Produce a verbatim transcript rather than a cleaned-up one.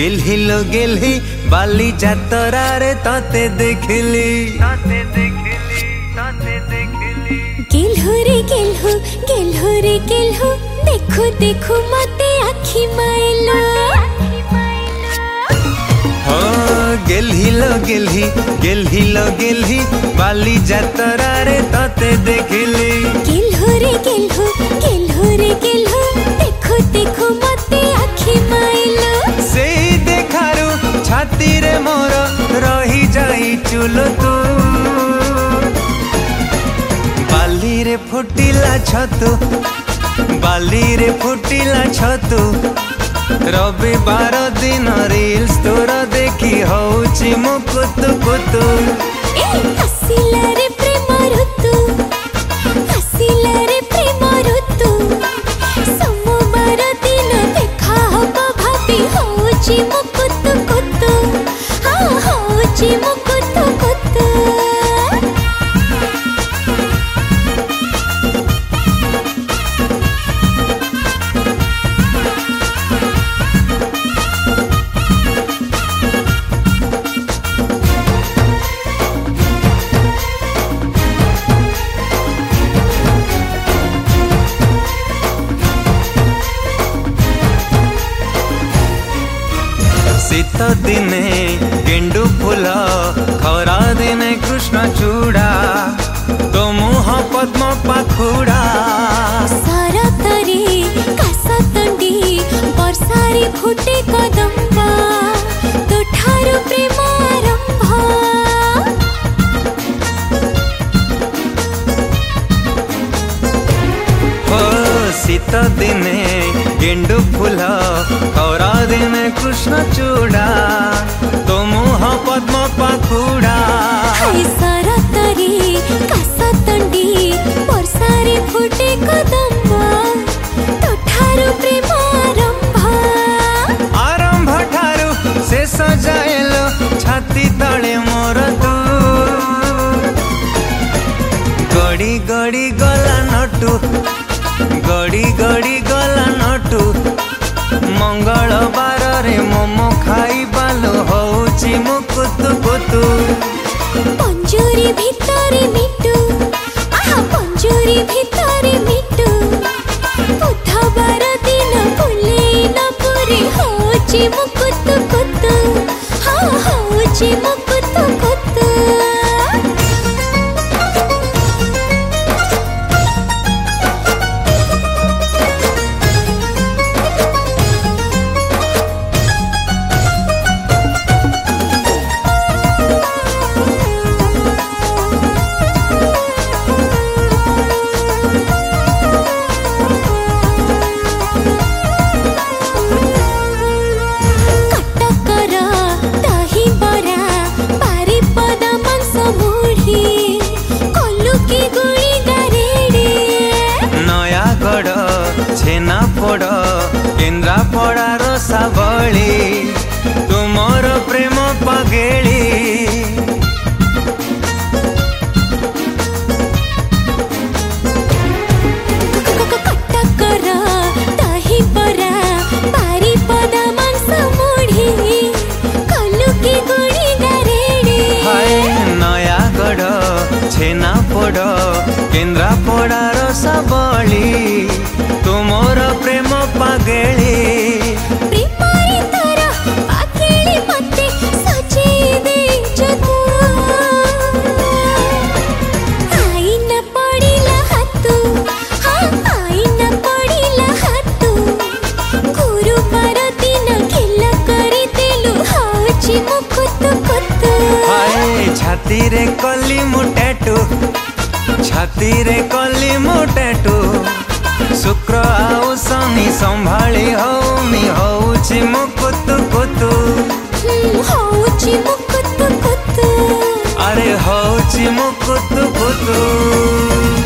गेल्ही लो गेल्ही बाली जातरा रे ताते देखली ताते देखली ताते देखली गेल्हो रे गेल्हो गेल्हो रे गेल्हो देखो देखो मते आखी माइलो हो गेल्ही लो गेल्ही गेल्ही लो गेल्ही बाली जातरा रे ताते देखली गेल्हो रे गेल्हो गेल्हो रे गेल्हो देखो देखो मते आखी माइलो से देखारू छाती रे मोर रही जाई चुलो तू बाली रे फुटिला छतु बाली रे फुटिला छतु रविवार दिन रील्स तोर देखी होउची मु कुतु कुतु ए हसिला रे प्रेम ऋतु हसिला रे प्रेम ऋतु सोमवार दिन देखा हब भाभी होउची मु कुतु कुतु हाँ होउची मु कुतु कुतु शीत दिने गेंडु फूल खरा दिने कृष्ण चूड़ा तो मुह पद्म पाखुड़ा सरतरे कासतंडी वर्षारे फुटे कदम्बा तो ठारू प्रेम आरंभ हो शीत दिने गेंडु फूल खरा दिने कृष्ण चूड़ा तो मुह पद्म पाखुड़ा हाय सरतरे कासतंडी वर्षारे फुटे कदम्बा तो ठारू प्रेम आरंभ आरंभ ठारू शेष जाएलो छाती तले मोर तू गड़ी गड़ी गला नटू गड़ी गड़ी गला नटू मंगलवार रे मोमो खाई बालो होउची मु कुतु कुतु पंजुरी भितरे मिटू आहा पंजुरी भितरे मिटू बुधवार दिन फुले न पुरे होउची मु कुतु कुतु हाँ होउची मु कुतु कुतु छेना पड़ केन्द्रा पड़ार सावली तुमर प्रेम पगेली कटकर दही बरा बारिपदा मांस मुढ़ी कलुकी गुड़ी गारेड़ी हाय नयागढ़ छेना पड़ केन्द्रा पड़ार सावली तुमर प्रेम पगेली प्रेमारी तोरा पागेली मते सजेई देछ तू आई न पड़िला हातू हाँ आई न पड़िला हातू गुरुवार दिन खेला करी देलु होउची मु कुतु कुतु हाय छाती रे कली मु टैटू छाती रे कली मु टैटू शुक्र आउ शनि संभाली हौनी होउची मु कुतु कुतु होउची मु कुतु कुतु अरे होउची मु कुतु कुतु।